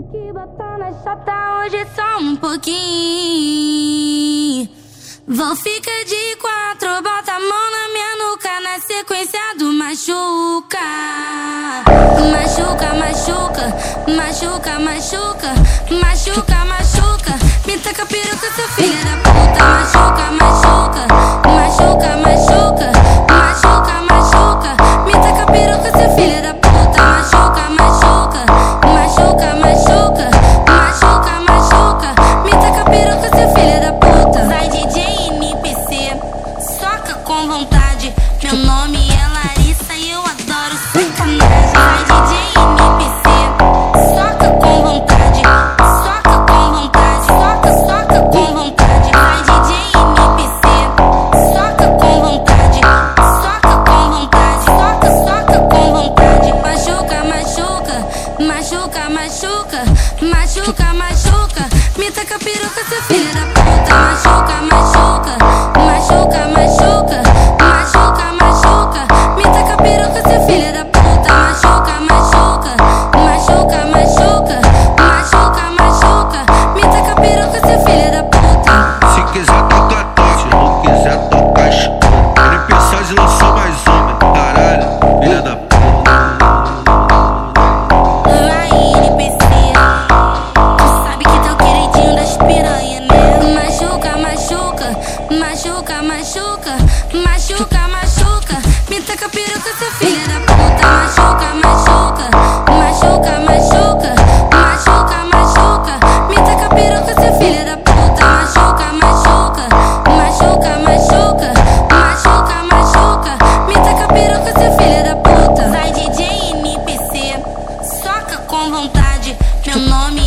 que botar na chata hoje só um pouquinho. Vou ficar de quatro, bota a mão na minha nuca, na sequência do machuca. Machuca, machuca, machuca, machuca, machuca, machuca. Me taca peruca, seu filho da puta. Machuca, machuca, machuca, machuca, machuca, machuca. Me taca peruca, seu filho da puta. Machuca, machuca, machuca, machuca, machuca, machuca. Me taca peruca, seu filho da puta. Sai DJ NPC, soca com vontade. Meu nome é Larissa e eu adoro sacanagem. Sai DJ NPC, soca com vontade, soca com vontade, soca, soca com vontade. Sai DJ NPC, soca com vontade, soca com vontade, soca, soca com vontade. Machuca, machuca, machuca, machuca, machuca, machuca. Me taca peruca, seu filho da puta. Machuca, machuca, machuca, machuca, machuca, machuca. Me taca peruca, seu filho da puta. Machuca, machuca, machuca, machuca, machuca, machuca. Me taca peruca, seu filho da puta. Se quiser tocar, toque. Se não quiser tocar, escuta. NPC lançou mais uma, caralho, filha da puta. Vai, NPC, tu sabe que tá o queridinho das piranha, né? Machuca, machuca, machuca, machuca, machuca, machuca. Me taca peruca, seu filho da puta. Machuca, machuca, machuca, machuca, machuca, machuca. Me taca peruca, seu filho da puta. Machuca, machuca, machuca, machuca, machuca, machuca. Me taca peruca, seu filho da puta. Sai DJ NPC, soca com vontade. Meu nome